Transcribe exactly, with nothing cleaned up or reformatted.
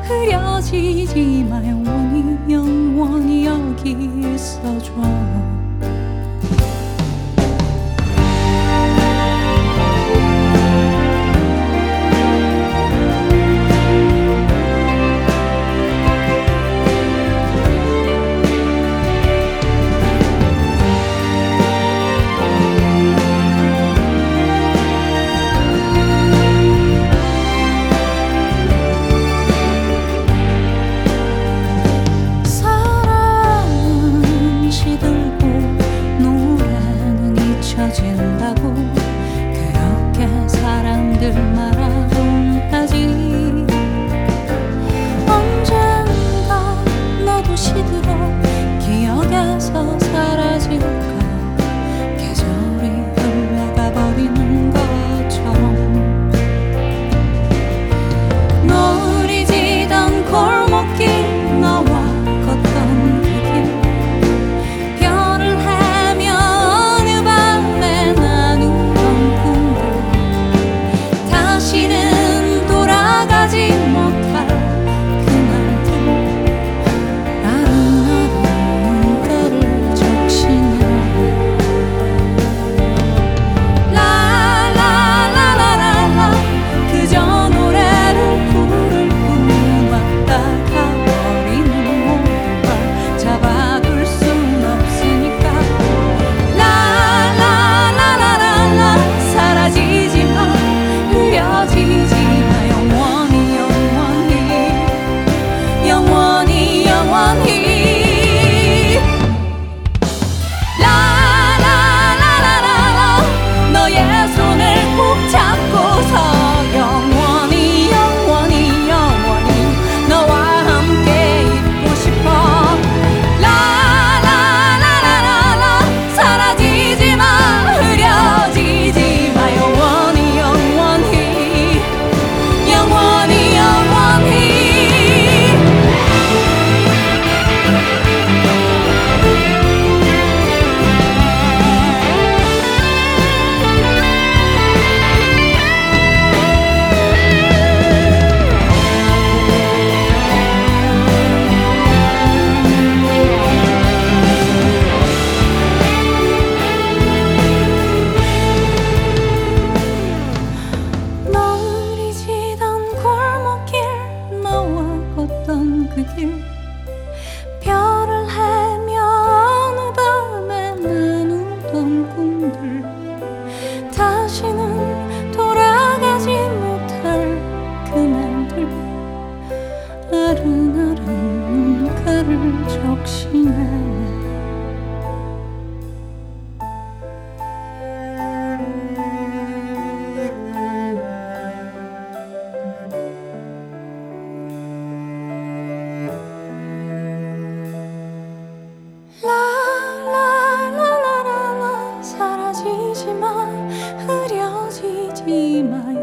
흐려지지 마. 영원히 영원히 여기 있어줘. 그렇게 사람들 말하곤 하지. 언젠가 너도 시들어 기억에서 사라질까. 계절이 흘러가 버리는 것처럼. 노을이 지던 골목길, 너와 걷던 그 길, 그 길, 별을 헤며 어느 밤에 나누던 꿈들, 다시는 돌아가지 못할 그날들, 아른아른 눈가를 적시네. 사라지지 마, 흐려지지 마.